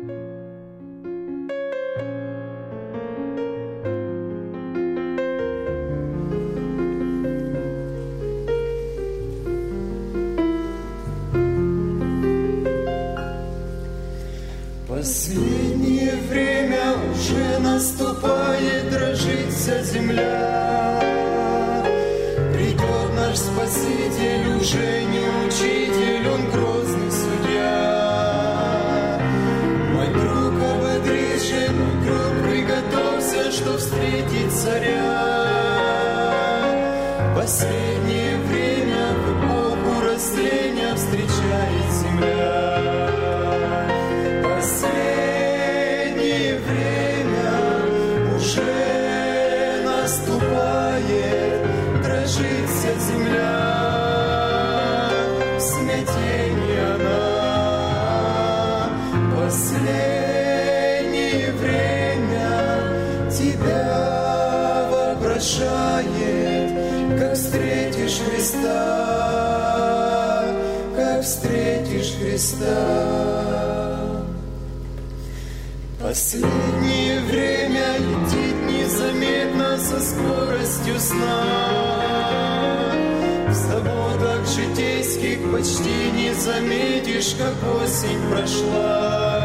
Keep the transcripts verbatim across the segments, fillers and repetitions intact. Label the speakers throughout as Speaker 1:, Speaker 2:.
Speaker 1: Последнее время уже наступает, дрожит вся земля. Придет наш Спаситель, уже не учитель, Он грозный судья. Мой друг, ободрись же, мой друг, приготовься, что встретить царя. Последнее время в эпоху растления встречает земля. Последнее время уже наступает, дрожит вся земля, в смятении она. Последнее время тебя вопрошает, как встретишь Христа, как встретишь Христа. Последнее время летит незаметно со скоростью сна. В заботах житейских почти не заметишь, как осень прошла.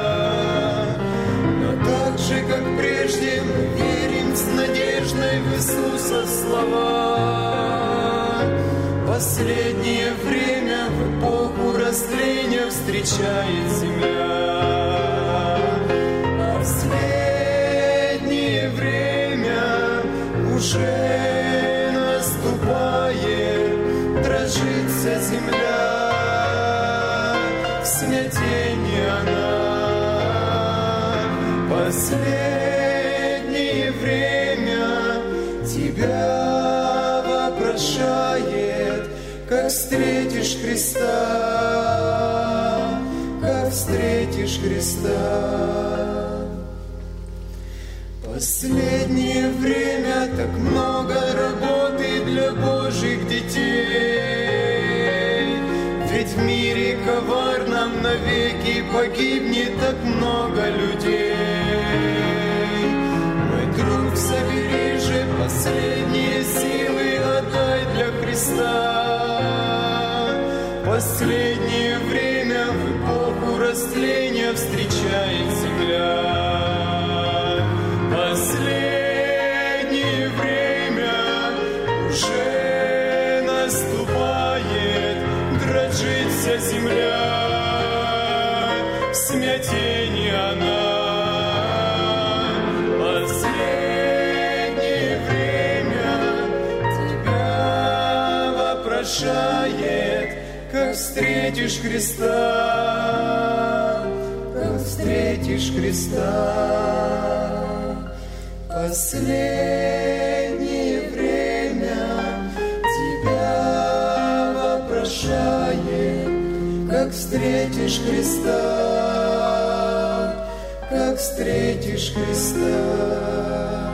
Speaker 1: Но так же, как прежде, мы верим с надеждой в Иисуса слова. Последнее время в эпоху растления встречает земля. Последнее время уже наступает, дрожит вся земля, в смятении она. Последнее время тебя вопрошает, как встретишь Христа, как встретишь Христа. Последнее время так много работы для Божьих детей. Ведь в мире коварном навеки погибнет так много людей. Мой друг, собери же последние силы, отдай для Христа. Последнее время в эпоху растления встречает земля. Последнее время уже наступает, дрожит вся земля, в смятении она. Последнее время тебя вопрошает, как встретишь Христа, как встретишь Христа. Последнее время тебя вопрошает, как встретишь Христа, как встретишь Христа.